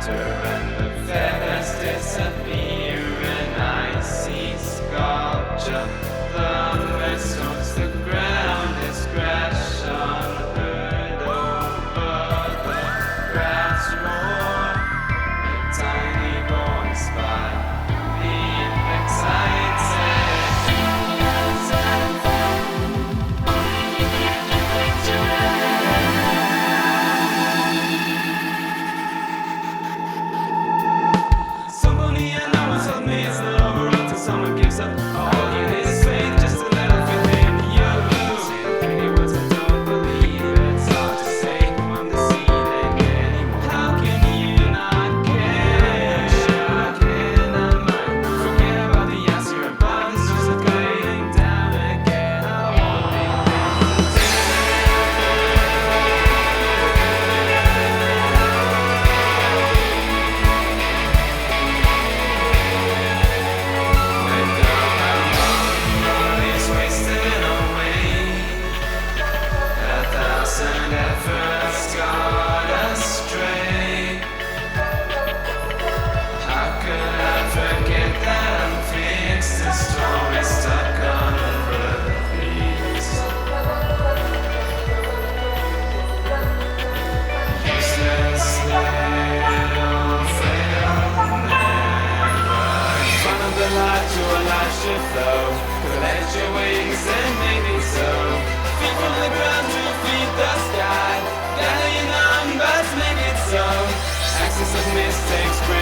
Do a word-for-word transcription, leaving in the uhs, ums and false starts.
and the feathers disappear, and I see sculpture. The missiles, the ground is crash unheard over the grass roar. A tiny voice by being Somebody I know has told me it's not over until someone gives up. All you need is faith, just a little faith in you. Saying pretty words I don't believe. It's hard to say who I'm deceiving anymore. How can you not care? How can I mind? Forget about the ass you're above. It's just a going down again. I won't be and efforts got astray. How could I forget that I'm fixed? The storm is stuck on repeat. Useless little frail never. Follow the light to a life should flow. Collect your wings and make it so. Feet from the ground to feed the sky. Gather your numbers, make it so. Axis of mistakes.